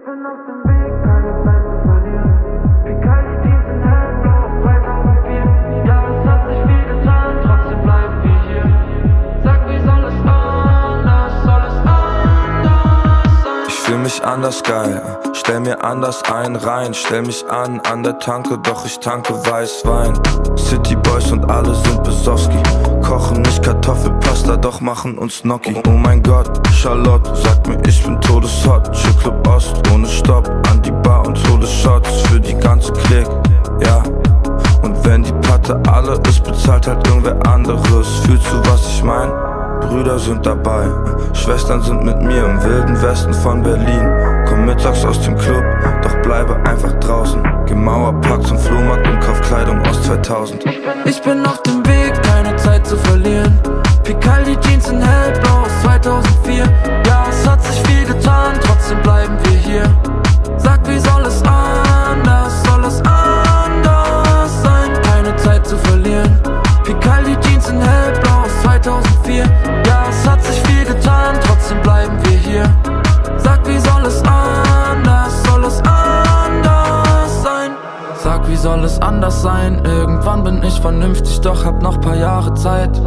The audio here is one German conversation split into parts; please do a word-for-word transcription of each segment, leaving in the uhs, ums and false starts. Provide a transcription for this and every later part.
bin auf dem Weg, keine Zeit zu verlieren. Wie kalt die Jeans in hellblau aus zweitausendvier. Ja, es hat sich viel getan, trotzdem bleiben wir hier. Sag, wie soll es anders, soll es anders sein? Ich fühl mich anders geil, stell mir anders ein rein. Stell mich an, an der Tanke, doch ich tanke Weißwein. City Boys und alle sind Besowski. Kochen nicht Kartoffelpasta, doch machen uns Gnocchi. Oh mein Gott, Charlotte sagt mir, ich bin todeshot. Chillclub Ost, ohne Stopp, an die Bar und hole Shots für die ganze Klick, ja. Und wenn die Patte alle ist, bezahlt halt irgendwer anderes. Fühlst du, was ich mein? Brüder sind dabei, Schwestern sind mit mir im wilden Westen von Berlin. Komm mittags aus dem Club, doch bleibe einfach draußen. Geh Mauerpark zum Flohmarkt und kauf Kleidung aus zweitausend. Ich bin auf dem Weg, keine Zeit zu verlieren. Picaldi Jeans in hellblau aus zweitausendvier. Ja, es hat sich viel getan, trotzdem bleiben wir hier. Sag, wie soll es anders, soll es anders sein? Keine Zeit zu verlieren. Picaldi Jeans in hellblau aus zweitausendvier. Ja, es hat sich viel getan, trotzdem bleiben wir hier. Sag, wie soll es anders, soll es anders sein? Sag, wie soll es anders sein? Irgendwann bin ich vernünftig, doch hab noch paar Jahre Zeit.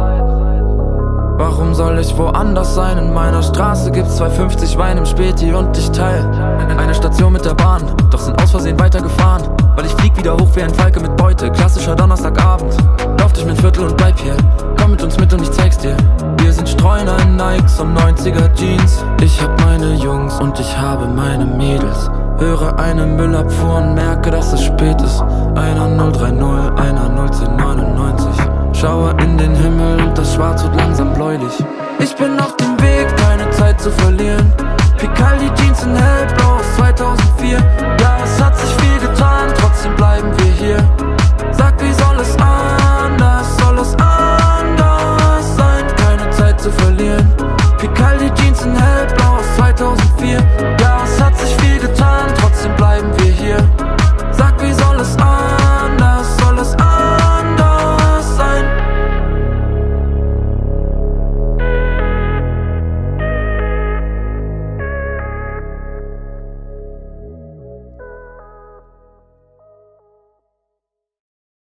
Warum soll ich woanders sein? In meiner Straße gibt's zwei fünfzig Wein im Späti und ich teil eine Station mit der Bahn, doch sind aus Versehen weitergefahren. Weil ich flieg wieder hoch wie ein Falke mit Beute. Klassischer Donnerstagabend, lauf durch mein Viertel und bleib hier. Komm mit uns mit und ich zeig's dir. Wir sind Streuner in Nikes und neunziger Jeans. Ich hab meine Jungs und ich habe meine Mädels. Höre eine Müllabfuhr und merke, dass es spät ist. Einer null drei null, einer null zehn neunundneunzig. Schaue in den Himmel und das Schwarz wird langsam bläulich. Ich bin auf dem Weg, keine Zeit zu verlieren. Picaldi Jeans in hellblau aus zweitausendvier.